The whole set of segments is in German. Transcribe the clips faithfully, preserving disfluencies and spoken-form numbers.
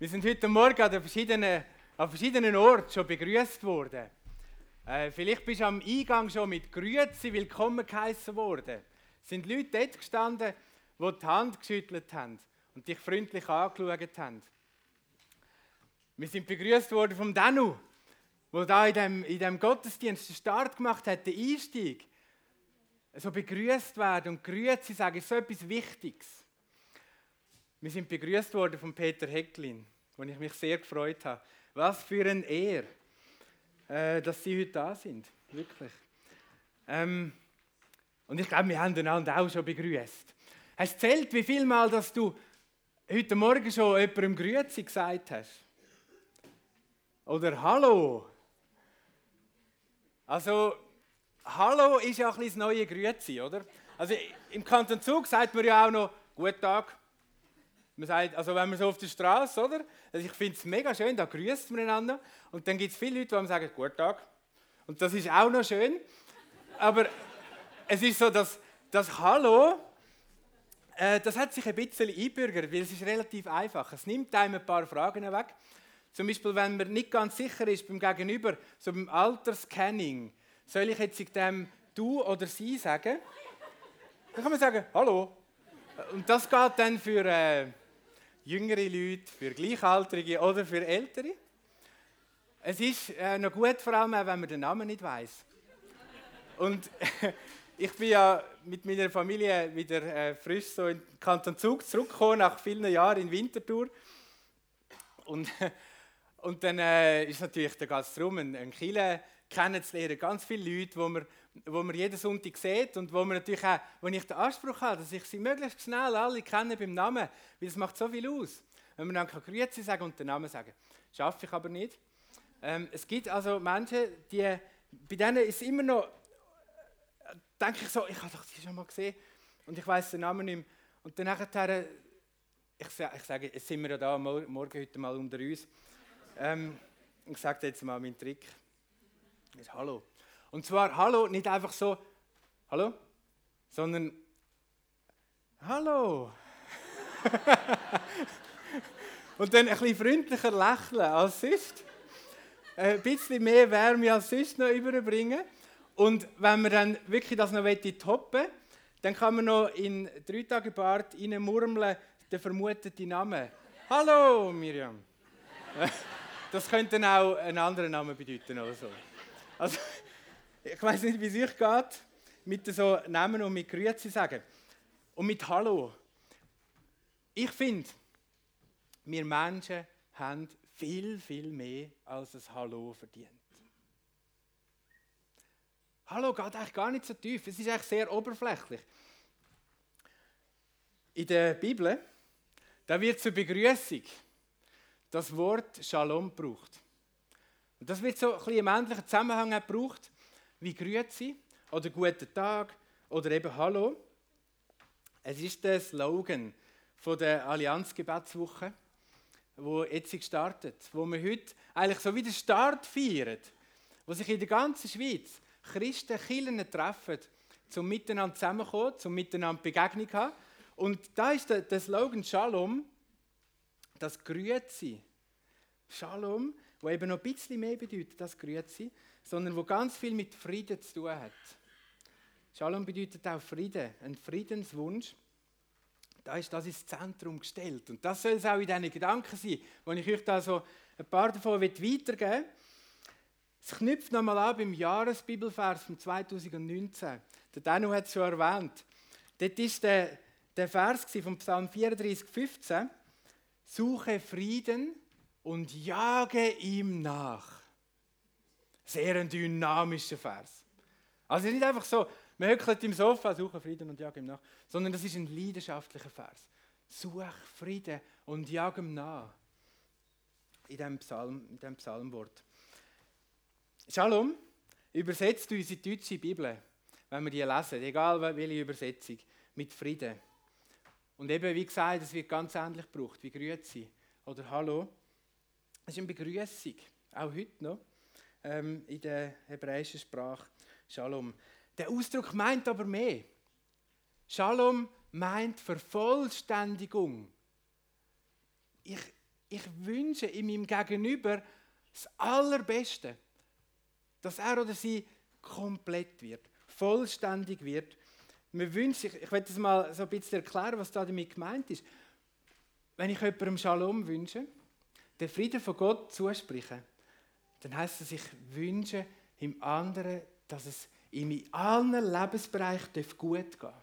Wir sind heute Morgen an verschiedenen, an verschiedenen Orten schon begrüßt worden. Äh, vielleicht bist du am Eingang schon mit Grüezi willkommen geheissen worden. Es sind Leute dort gestanden, die die Hand geschüttelt haben und dich freundlich angeschaut haben. Wir sind begrüßt worden vom Danu, der da in dem, in dem Gottesdienst den Start gemacht hat, den Einstieg. So begrüßt werden und Grüezi sagen ist so etwas Wichtiges. Wir sind begrüßt worden von Peter Hecklin, wo ich mich sehr gefreut habe. Was für eine Ehre, äh, dass Sie heute da sind, wirklich. Ähm, und ich glaube, wir haben einander auch schon begrüßt. Hast du gezählt, wie viel Mal, dass du heute Morgen schon jemandem Grüezi gesagt hast? Oder Hallo? Also, Hallo ist ja ein bisschen das neue Grüezi, oder? Also im Kanton Zug sagt man ja auch noch Guten Tag. Man sagt, also wenn man so auf der Straße, oder? Also ich finde es mega schön, da grüßt man einander. Und dann gibt es viele Leute, die sagen Guten Tag. Und das ist auch noch schön. Aber es ist so, dass das Hallo, äh, das hat sich ein bisschen einbürgert, weil es ist relativ einfach. Es nimmt einem ein paar Fragen weg. Zum Beispiel, wenn man nicht ganz sicher ist beim Gegenüber, so beim Altersscanning, soll ich jetzt dem du oder sie sagen? Dann kann man sagen, hallo. Und das geht dann für äh, jüngere Leute, für Gleichaltrige oder für Ältere. Es ist äh, noch gut, vor allem auch, wenn man den Namen nicht weiss. Und ich bin ja mit meiner Familie wieder äh, frisch so in den Kanton Zug zurückgekommen, nach vielen Jahren in Winterthur. Und, und dann äh, ist natürlich, da geht es darum, einen Kirche kennenzulernen. Ganz viele Leute, die man, wo man jeden Sonntag sieht und wo, man natürlich auch, wo ich den Anspruch habe, dass ich sie möglichst schnell alle kenne beim Namen, weil es macht so viel aus. Wenn man dann kann Grüezi sagen und den Namen sagen. Das schaffe ich aber nicht. Ähm, es gibt also Menschen, die, bei denen ist immer noch, denke ich so, ich habe doch die schon mal gesehen und ich weiss den Namen nicht mehr. Und dann nachher, ich, ich sage, jetzt sind wir ja da, morgen heute mal unter uns. Ähm, ich sage dir jetzt mal meinen Trick. Ist Hallo. Und zwar Hallo nicht einfach so Hallo, sondern Hallo. Und dann ein bisschen freundlicher lächeln als sonst. Ein bisschen mehr Wärme als sonst noch überbringen. Und wenn man dann wirklich das noch toppen will, dann kann man noch in drei Tage Bart reinmurmeln den vermuteten Namen. Hallo Miriam. Das könnte dann auch einen anderen Namen bedeuten oder so. Also, ich weiß nicht, wie es euch geht, mit so Namen und mit Grüezi sagen. Und mit Hallo. Ich finde, wir Menschen haben viel, viel mehr als ein Hallo verdient. Hallo geht eigentlich gar nicht so tief, es ist eigentlich sehr oberflächlich. In der Bibel, da wird zur Begrüßung das Wort Shalom gebraucht. Und das wird so ein bisschen im ähnlichen Zusammenhang gebraucht wie Grüezi oder Guten Tag oder eben Hallo. Es ist der Slogan von der Allianz-Gebetswoche, wo jetzt gestartet, wo wir heute eigentlich so wie den Start feiern, wo sich in der ganzen Schweiz Christen, Kirchen treffen, zum miteinander zusammenkommen, zum miteinander Begegnung haben. Und da ist der, der Slogan Shalom, das Grüezi. Shalom, wo eben noch ein bisschen mehr bedeutet als Grüezi, sondern wo ganz viel mit Frieden zu tun hat. Shalom bedeutet auch Frieden, ein Friedenswunsch. Da ist das ins Zentrum gestellt. Und das soll es auch in diesen Gedanken sein, wo ich euch da so ein paar davon weitergeben will. Es knüpft nochmal an beim Jahresbibelvers von zweitausendneunzehn. Der Danu hat es schon erwähnt. Dort war der, der Vers vom Psalm vierunddreißig, fünfzehn. Suche Frieden und jage ihm nach. Sehr ein dynamischer Vers. Also nicht einfach so, man hückelt im Sofa, suche Frieden und jage ihm nach, sondern das ist ein leidenschaftlicher Vers. Such Frieden und jage ihm nach. In diesem Psalm, in diesem Psalmwort. Shalom übersetzt unsere deutsche Bibel, wenn wir die lesen, egal welche Übersetzung, mit Frieden. Und eben, wie gesagt, es wird ganz ähnlich gebraucht wie Grüezi oder Hallo. Es ist eine Begrüßung, auch heute noch, ähm, in der hebräischen Sprache. Shalom. Der Ausdruck meint aber mehr. Shalom meint Vervollständigung. Ich, ich wünsche in meinem Gegenüber das Allerbeste, dass er oder sie komplett wird, vollständig wird. Man wünscht sich, ich werde das mal so ein bisschen erklären, was da damit gemeint ist. Wenn ich jemandem Shalom wünsche, den Frieden von Gott zuspreche, dann heisst es, ich wünsche im anderen, dass es ihm in allen Lebensbereichen gut geht.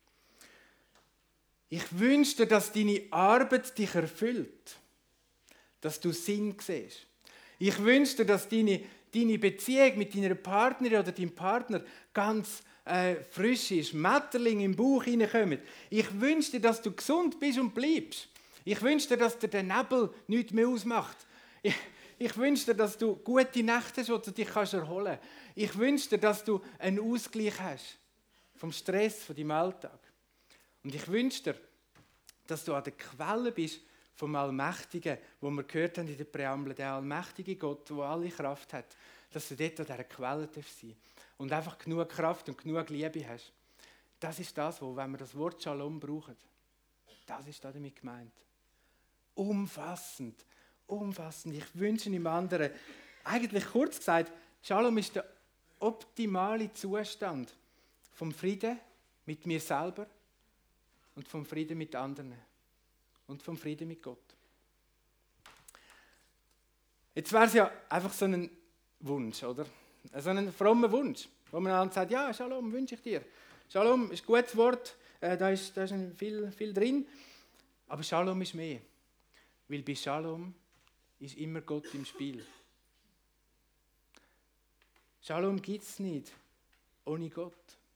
Ich wünsche dir, dass deine Arbeit dich erfüllt, dass du Sinn siehst. Ich wünsche dir, dass deine, deine Beziehung mit deiner Partnerin oder deinem Partner ganz äh, frisch ist, Mätterlinge im Bauch hineinkommen. Ich wünsche dir, dass du gesund bist und bleibst. Ich wünsche dir, dass dir der Nebel nichts mehr ausmacht. Ich, ich wünsche dir, dass du gute Nächte hast, wo du dich kannst erholen kannst. Ich wünsche dir, dass du einen Ausgleich hast vom Stress, von deinem Alltag. Und ich wünsche dir, dass du an der Quelle bist vom Allmächtigen, wo wir gehört haben in der Präambel, der allmächtige Gott, der alle Kraft hat, dass du dort an dieser Quelle sein darfst und einfach genug Kraft und genug Liebe hast. Das ist das, wo, wenn wir das Wort Shalom brauchen, das ist damit gemeint. Umfassend, umfassend. Ich wünsche dem anderen, eigentlich kurz gesagt, Shalom ist der optimale Zustand vom Frieden mit mir selber und vom Frieden mit anderen und vom Frieden mit Gott. Jetzt wäre es ja einfach so ein Wunsch, oder? So ein frommer Wunsch, wo man dann sagt, ja, Shalom wünsche ich dir. Shalom ist ein gutes Wort, äh, da ist, da ist viel, viel drin, aber Shalom ist mehr. Weil bei Shalom ist immer Gott im Spiel. Shalom gibt es nicht ohne Gott.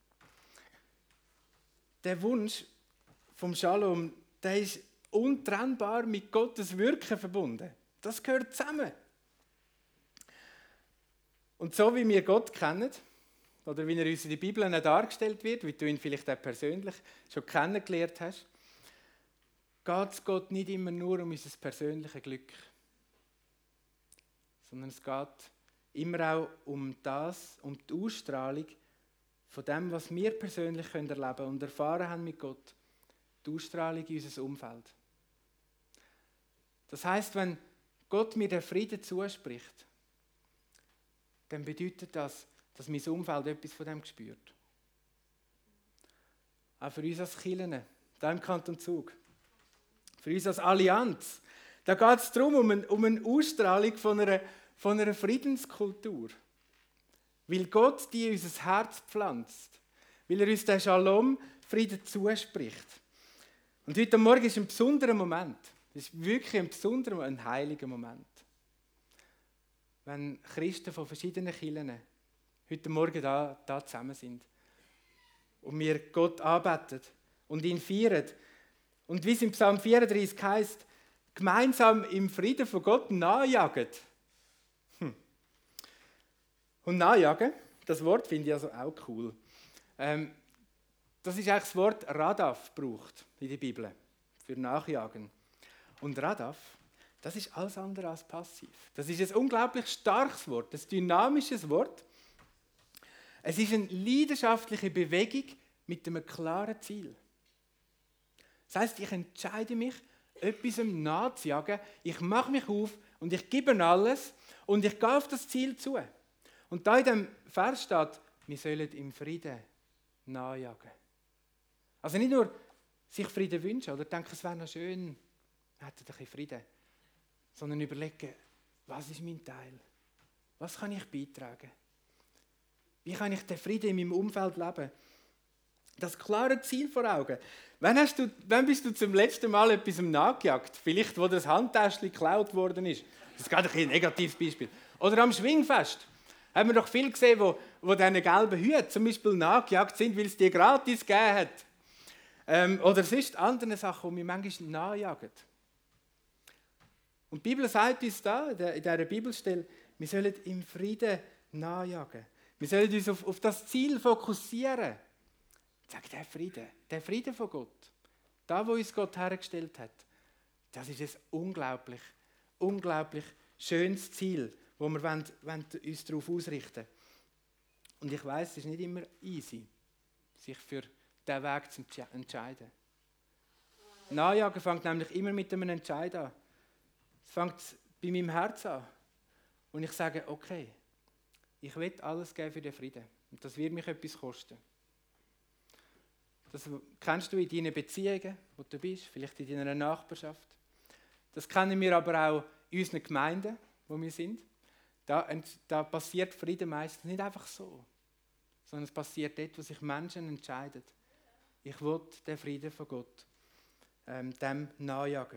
Der Wunsch vom Shalom, der ist untrennbar mit Gottes Wirken verbunden. Das gehört zusammen. Und so wie wir Gott kennen, oder wie er uns in der Bibel dargestellt wird, wie du ihn vielleicht auch persönlich schon kennengelernt hast, geht es Gott nicht immer nur um unser persönliches Glück, sondern es geht immer auch um das, um die Ausstrahlung von dem, was wir persönlich erleben können und erfahren haben mit Gott, die Ausstrahlung in unser Umfeld. Das heisst, wenn Gott mir den Frieden zuspricht, dann bedeutet das, dass mein Umfeld etwas von dem spürt. Auch für uns als Kirchen, hier im Kanton Zug. Für uns als Allianz. Da geht es darum, um eine, um eine Ausstrahlung von einer, von einer Friedenskultur. Weil Gott die in unser Herz pflanzt. Weil er uns den Shalom, Frieden zuspricht. Und heute Morgen ist ein besonderer Moment. Es ist wirklich ein besonderer, ein heiliger Moment. Wenn Christen von verschiedenen Kirchen heute Morgen da, da zusammen sind. Und wir Gott anbeten und ihn feiern. Und wie es im Psalm vierunddreißig heißt, gemeinsam im Frieden von Gott nachjagen. Hm. Und nachjagen, das Wort finde ich also auch cool. Ähm, das ist eigentlich das Wort Radaf braucht in der Bibel für Nachjagen. Und Radaf, das ist alles andere als passiv. Das ist ein unglaublich starkes Wort, ein dynamisches Wort. Es ist eine leidenschaftliche Bewegung mit einem klaren Ziel. Das heisst, ich entscheide mich, etwas nachzujagen, ich mache mich auf und ich gebe alles und ich gehe auf das Ziel zu. Und da in diesem Vers steht, wir sollen im Frieden nachjagen. Also nicht nur sich Frieden wünschen oder denken, es wäre noch schön, wir hätten ein bisschen Frieden, sondern überlegen, was ist mein Teil? Was kann ich beitragen? Wie kann ich den Frieden in meinem Umfeld leben? Das klare Ziel vor Augen. Wann, hast du, wann bist du zum letzten Mal etwas nachgejagt? Vielleicht, wo das Handtäschchen geklaut worden ist. Das ist gerade ein negatives Beispiel. Oder am Schwingfest. Haben wir doch viel gesehen, wo, wo diese gelben Hüte zum Beispiel nachgejagt sind, weil es die gratis gegeben hat. Ähm, oder sonst andere Sachen, die wir manchmal nachjagen. Und die Bibel sagt uns da, in dieser Bibelstelle, wir sollen im Frieden nachjagen. Wir sollen uns auf, auf das Ziel fokussieren. Sag, der Frieden, der Frieden von Gott, da, wo uns Gott hergestellt hat, das ist ein unglaublich, unglaublich schönes Ziel, wo wir wollen, wollen uns darauf ausrichten wollen. Und ich weiss, es ist nicht immer easy, sich für diesen Weg zu entscheiden. Nachjagen fängt nämlich immer mit einem Entscheid an. Es fängt bei meinem Herz an. Und ich sage, okay, ich will alles geben für den Frieden. Und das wird mich etwas kosten. Das kennst du in deinen Beziehungen, wo du bist, vielleicht in deiner Nachbarschaft. Das kennen wir aber auch in unseren Gemeinden, wo wir sind. Da, da passiert Frieden meistens nicht einfach so, sondern es passiert dort, wo sich Menschen entscheiden. Ich will den Frieden von Gott ähm, dem nachjagen.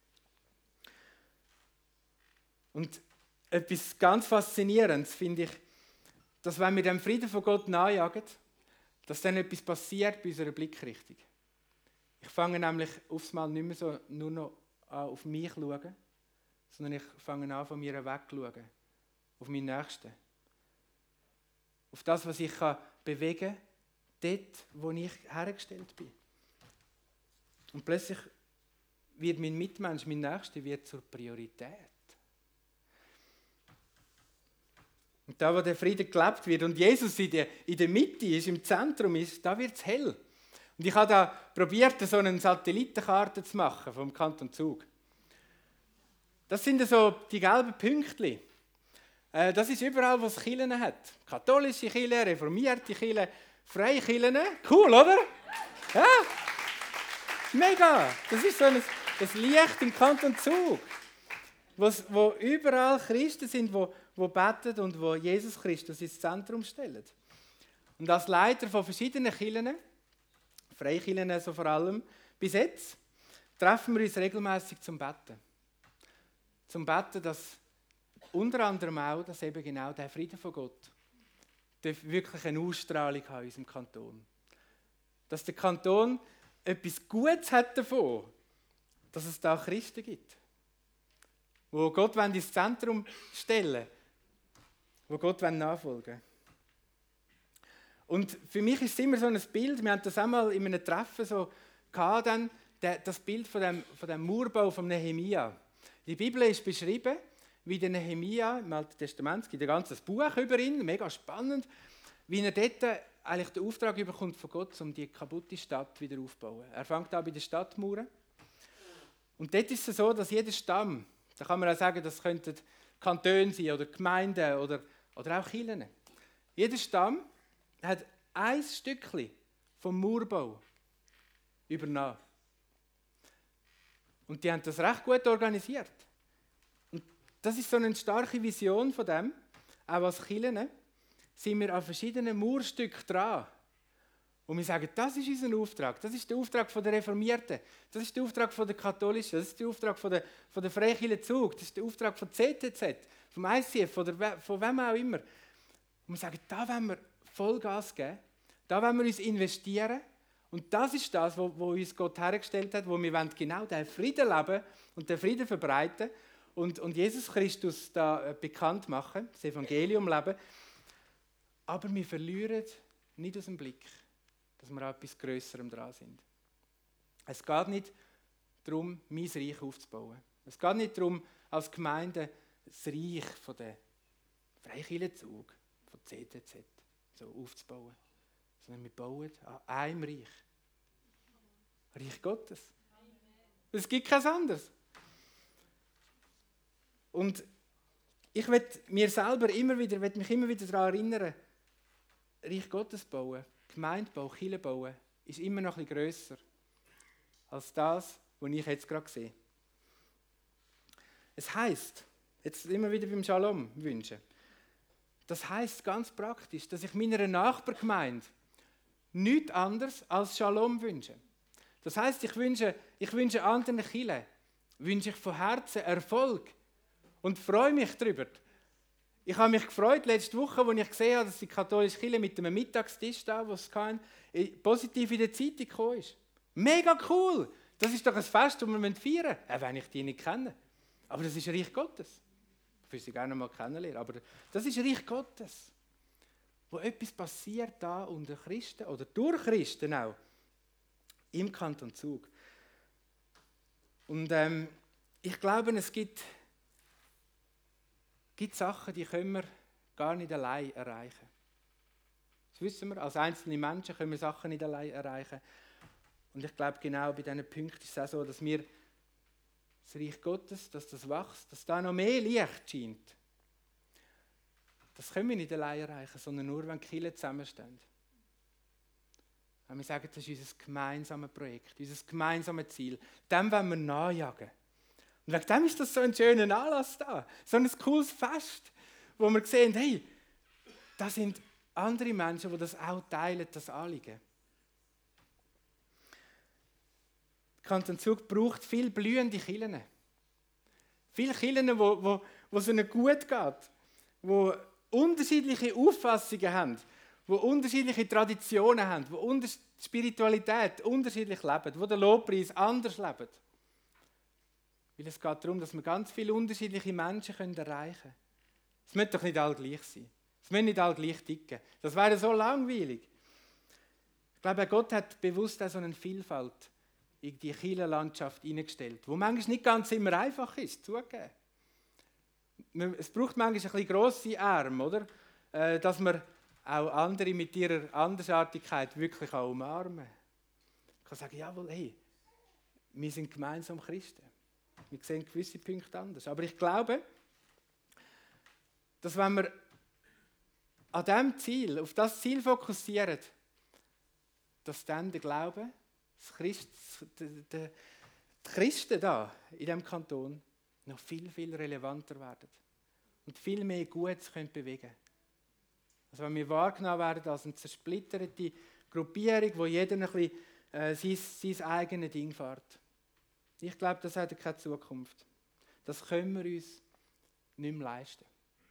Und etwas ganz Faszinierendes finde ich, dass wenn wir dem Frieden von Gott nachjagen, dass dann etwas passiert bei unserer Blickrichtung. Ich fange nämlich aufs Mal nicht mehr so nur noch an, auf mich zu schauen, sondern ich fange an, von mir wegzuschauen. Auf meinen Nächsten. Auf das, was ich kann bewegen kann, dort, wo ich hergestellt bin. Und plötzlich wird mein Mitmensch, mein Nächster, wird zur Priorität. Und da, wo der Friede gelebt wird und Jesus in der, in der Mitte ist, im Zentrum ist, da wird es hell. Und ich habe da probiert, so eine Satellitenkarte zu machen vom Kanton Zug. Das sind so die gelben Pünktchen. Das ist überall, wo es Kirchen hat. Katholische Kirchen, reformierte Kirchen, freie Kirchen. Cool, oder? Ja, mega. Das ist so ein, ein Licht im Kanton Zug, wo überall Christen sind, wo, wo beten und wo Jesus Christus ins Zentrum stellen. Und als Leiter von verschiedenen Kirchen, Freikirchen so vor allem, bis jetzt, treffen wir uns regelmäßig zum Beten. Zum Beten, dass unter anderem auch, dass eben genau der Frieden von Gott wirklich eine Ausstrahlung hat in unserem Kanton. Dass der Kanton etwas Gutes hat davon, dass es da Christen gibt, wo Gott ins Zentrum stellen, wo Gott nachfolgen wollen. Und für mich ist es immer so ein Bild, wir hatten das einmal in einem Treffen so gehabt, dann, das Bild von dem, von dem Mauerbau von Nehemia. Die Bibel ist beschrieben, wie der Nehemia im Alten Testament, es gibt ein ganzes Buch über ihn, mega spannend, wie er dort eigentlich den Auftrag bekommt von Gott, um die kaputte Stadt wieder aufzubauen. Er fängt an bei den Stadtmauern. Und dort ist es so, dass jeder Stamm, da kann man auch sagen, das könnten Kantone sein oder Gemeinden oder, oder auch Kirchen. Jeder Stamm hat ein Stückchen vom Mauerbau übernommen. Und die haben das recht gut organisiert. Und das ist so eine starke Vision von dem. Auch als Kirchen sind wir an verschiedenen Mauerstücken dran. Und wir sagen, das ist unser Auftrag. Das ist der Auftrag der Reformierten. Das ist der Auftrag der Katholischen. Das ist der Auftrag von der, von der Freikirche Zug. Das ist der Auftrag von C T Z, vom I C F, von, der, von wem auch immer. Und wir sagen, da wollen wir Vollgas geben. Da wollen wir uns investieren. Und das ist das, wo, wo uns Gott hergestellt hat, wo wir genau diesen Frieden leben und den Frieden verbreiten und, und Jesus Christus da bekannt machen, das Evangelium leben. Aber wir verlieren nicht aus dem Blick, dass wir an etwas Grösserem dran sind. Es geht nicht darum, mein Reich aufzubauen. Es geht nicht darum, als Gemeinde das Reich von der Freikirche Zug, von C T Z, so aufzubauen. Sondern wir bauen an einem Reich. Reich Gottes. Es gibt kein anderes. Und ich will mir selber immer wieder, will mich immer wieder daran erinnern, Reich Gottes bauen, Gemeindebau, Kirche bauen, ist immer noch ein bisschen grösser als das, was ich jetzt gerade sehe. Es heisst, jetzt immer wieder beim Shalom wünschen, das heisst ganz praktisch, dass ich meiner Nachbargemeinde nichts anderes als Shalom wünsche. Das heisst, ich wünsche, ich wünsche anderen Kirchen, wünsche ich von Herzen Erfolg und freue mich darüber. Ich habe mich gefreut letzte Woche, als ich gesehen habe, dass die katholische Kirche mit einem Mittagstisch da, wo es kam, positiv in der Zeitung gekommen ist. Mega cool! Das ist doch ein Fest, das wir feiern müssen, auch wenn ich die nicht kenne. Aber das ist Reich Gottes. Ich würde sie gerne mal kennenlernen, aber das ist Reich Gottes. Wo etwas passiert da unter Christen oder durch Christen auch im Kanton Zug. Und ähm, ich glaube, es gibt, gibt Sachen, die können wir gar nicht allein erreichen. Das wissen wir, als einzelne Menschen können wir Sachen nicht allein erreichen. Und ich glaube, genau bei diesen Punkten ist es auch so, dass wir das Reich Gottes, dass das wächst, dass da noch mehr Licht scheint. Das können wir nicht allein erreichen, sondern nur, wenn die Kirchen zusammenstehen. Wenn wir sagen, das ist unser gemeinsames Projekt, unser gemeinsames Ziel. Dem wollen wir nachjagen. Und wegen dem ist das so ein schöner Anlass da. So ein cooles Fest, wo wir sehen, hey, da sind andere Menschen, die das auch teilen, das Anliegen. Der Kanton Zug braucht viele blühende Kirchen. Viele Kirchen, wo, wo, wo es ihnen gut geht, die unterschiedliche Auffassungen haben, die unterschiedliche Traditionen haben, die die Spiritualität unterschiedlich leben, die den Lobpreis anders leben. Weil es geht darum, dass wir ganz viele unterschiedliche Menschen erreichen können. Es müssen doch nicht alle gleich sein. Es müssen nicht alle gleich ticken. Das wäre so langweilig. Ich glaube, Gott hat bewusst auch so eine Vielfalt in die Kirchenlandschaft hineingestellt, wo manchmal nicht ganz immer einfach ist, zugeben. Es braucht manchmal ein bisschen grosse Arme, oder? Dass man auch andere mit ihrer Andersartigkeit wirklich auch umarmen kann. Ich kann sagen, jawohl, hey, wir sind gemeinsam Christen. Wir sehen gewisse Punkte anders. Aber ich glaube, dass wenn wir an diesem Ziel, auf das Ziel fokussieren, dass dann der Glaube, das Christ, die, die, die Christen da in diesem Kanton noch viel, viel relevanter werden und viel mehr Gutes können bewegen können. Also wenn wir wahrgenommen werden als eine zersplitterte Gruppierung, wo jeder ein bisschen äh, sein, sein eigenes Ding fährt. Ich glaube, das hat keine Zukunft. Das können wir uns nicht mehr leisten.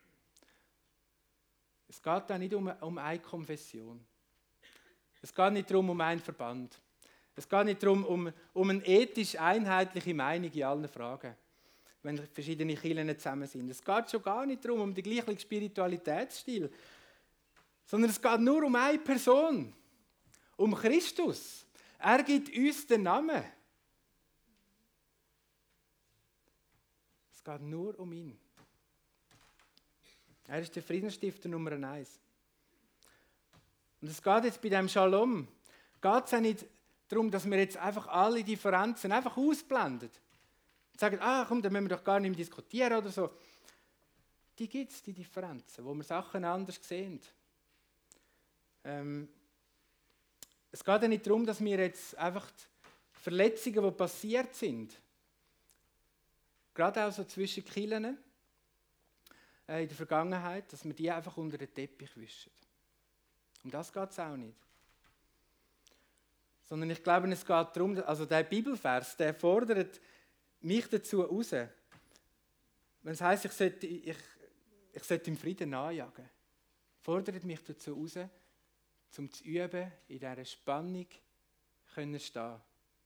Es geht da nicht um, um eine Konfession. Es geht nicht darum, um einen Verband. Es geht nicht darum, um, um eine ethisch einheitliche Meinung in allen Fragen, wenn verschiedene Kirchen zusammen sind. Es geht schon gar nicht darum, um den gleichen Spiritualitätsstil, sondern es geht nur um eine Person, um Christus. Er gibt uns den Namen. Es geht nur um ihn. Er ist der Friedensstifter Nummer eins. Und es geht jetzt bei dem Shalom, geht es auch nicht darum, dass wir jetzt einfach alle Differenzen einfach ausblenden. Und sagen, ah komm, da müssen wir doch gar nicht mehr diskutieren oder so. Die gibt es, die Differenzen, wo wir Sachen anders sehen. Ähm, es geht ja nicht darum, dass wir jetzt einfach die Verletzungen, die passiert sind, gerade auch so zwischen Kirchen äh, in der Vergangenheit, dass wir die einfach unter den Teppich wischen. Um das geht es auch nicht. Sondern ich glaube, es geht darum, also der Bibelvers, der fordert mich dazu raus. Wenn es heisst, ich sollte, ich, ich sollte im Frieden nachjagen, fordert mich dazu raus, um zu üben, in dieser Spannung können stehen.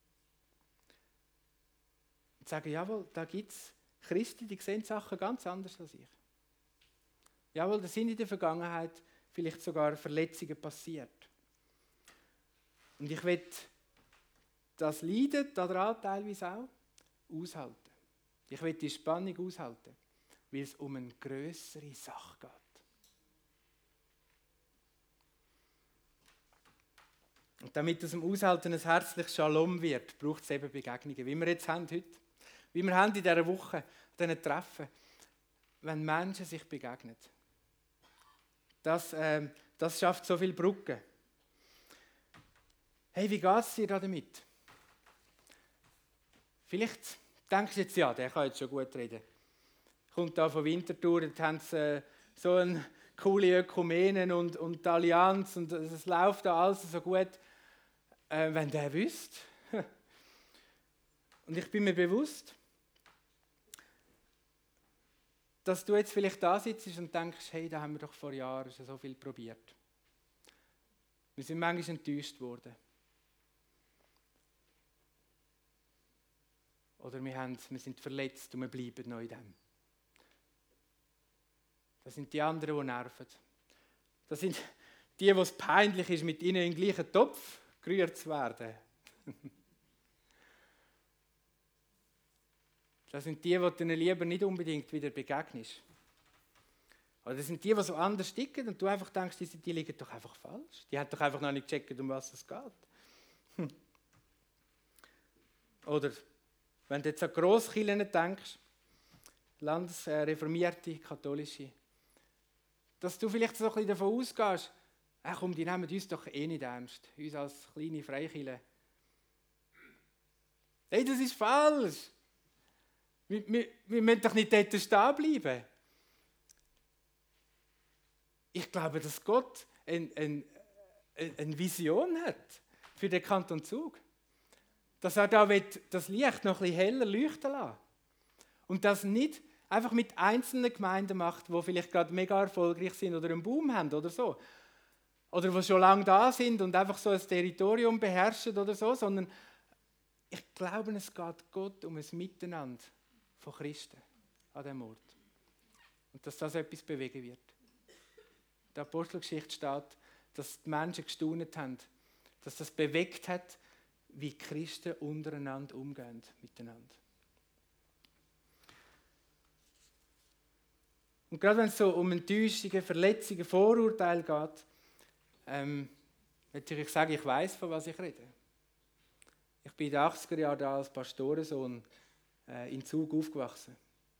Und sagen, jawohl, da gibt es Christen, die sehen Sachen ganz anders als ich. Jawohl, da sind in der Vergangenheit vielleicht sogar Verletzungen passiert. Und ich will das Leiden daran teilweise auch aushalten. Ich will die Spannung aushalten, weil es um eine grössere Sache geht. Und damit aus dem Aushalten ein herzliches Shalom wird, braucht es eben Begegnungen, wie wir jetzt haben heute. Wie wir haben in dieser Woche, an diesen Treffen, wenn Menschen sich begegnen. Das, äh, das schafft so viele Brücken. Hey, wie geht es dir damit? Vielleicht denkst du jetzt, ja, der kann jetzt schon gut reden. Kommt da von Winterthur, da haben sie äh, so eine coole Ökumenen und, und die Allianz und es läuft da alles so gut. Äh, wenn der wüsste. Und ich bin mir bewusst, dass du jetzt vielleicht da sitzt und denkst, hey, da haben wir doch vor Jahren schon so viel probiert. Wir sind manchmal enttäuscht worden. Oder wir, haben, wir sind verletzt und wir bleiben noch in dem. Das sind die anderen, die nerven. Das sind die, wo es peinlich ist, mit ihnen in den gleichen Topf gerührt zu werden. Das sind die, die du ihnen lieber nicht unbedingt wieder begegnest. Oder das sind die, die so anders ticken und du einfach denkst, die, die liegen doch einfach falsch. Die haben doch einfach noch nicht gecheckt, um was es geht. Oder Wenn du jetzt an Grosskirchen denkst, landesreformierte, katholische, dass du vielleicht so ein bisschen davon ausgehst, ach komm, die nehmen uns doch eh nicht ernst, uns als kleine Freikirche. Hey, das ist falsch. Wir, wir, wir müssen doch nicht dort stehen bleiben. Ich glaube, dass Gott eine, eine, eine Vision hat für den Kanton Zug. Dass er da das Licht noch ein bisschen heller leuchten lassen. Und das nicht einfach mit einzelnen Gemeinden macht, die vielleicht gerade mega erfolgreich sind oder einen Boom haben oder so. Oder die schon lange da sind und einfach so ein Territorium beherrschen oder so, sondern ich glaube, es geht Gott um ein Miteinander von Christen an diesem Ort. Und dass das etwas bewegen wird. In der Apostelgeschichte steht, dass die Menschen gestaunt haben, dass das bewegt hat, wie Christen untereinander umgehen miteinander. Und gerade wenn es so um Enttäuschungen, Verletzungen, Vorurteile geht, ähm, natürlich sagen, ich weiß, von was ich rede. Ich bin in den achtziger Jahren als Pastorensohn äh, in Zug aufgewachsen.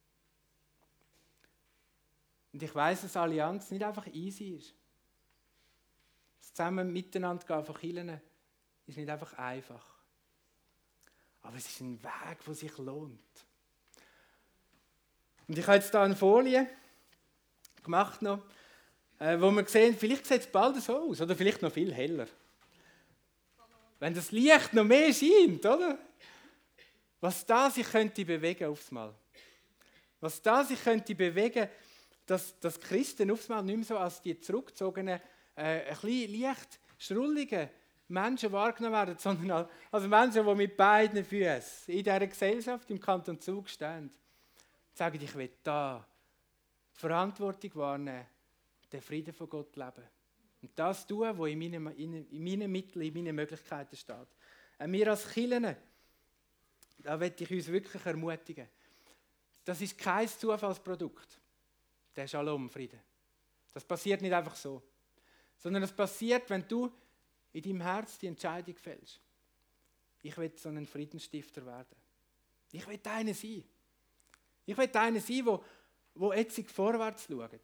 Und ich weiß, dass Allianz nicht einfach easy ist. Das zusammen miteinander gehen von Kirchen ist nicht einfach einfach. Aber es ist ein Weg, der sich lohnt. Und ich habe jetzt hier eine Folie gemacht noch, äh, wo wir sehen, vielleicht sieht es bald so aus, oder vielleicht noch viel heller. Wenn das Licht noch mehr scheint, oder? Was da sich könnte bewegen aufs Mal. Was da sich könnte bewegen, dass, dass Christen aufs Mal nicht mehr so als die zurückgezogenen, äh, ein bisschen leicht schrulligen Menschen wahrgenommen werden, sondern als Menschen, die mit beiden Füßen in dieser Gesellschaft im Kanton Zug stehen. Sagen, ich will da die Verantwortung wahrnehmen, den Frieden von Gott leben. Und das tun, was in meinen, in, in meinen Mitteln, in meinen Möglichkeiten steht. Und wir als Kirchen, da möchte ich uns wirklich ermutigen. Das ist kein Zufallsprodukt, der Shalom-Frieden. Das passiert nicht einfach so. Sondern es passiert, wenn du in deinem Herz die Entscheidung fällst. Ich will so ein Friedensstifter werden. Ich will einer sein. Ich will einer sein, der, der jetzt vorwärts schaut.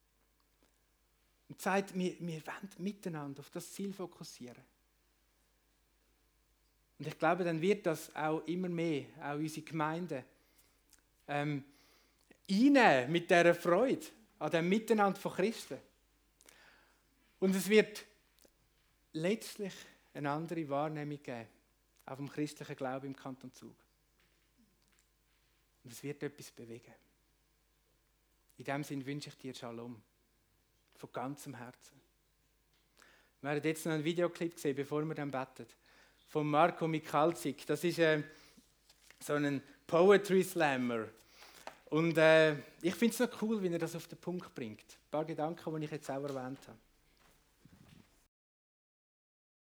Und sagt, wir, wir wollen miteinander auf das Ziel fokussieren. Und ich glaube, dann wird das auch immer mehr, auch unsere Gemeinden, ähm, einnehmen mit dieser Freude an dem Miteinander von Christen. Und es wird letztlich eine andere Wahrnehmung geben auf dem christlichen Glauben im Kanton Zug. Und es wird etwas bewegen. In diesem Sinne wünsche ich dir Shalom. Von ganzem Herzen. Wir werden jetzt noch einen Videoclip sehen, bevor wir dann beten. Von Marco Michalzik. Das ist äh, so ein Poetry Slammer. Und äh, ich finde es noch cool, wie er das auf den Punkt bringt. Ein paar Gedanken, die ich jetzt auch erwähnt habe.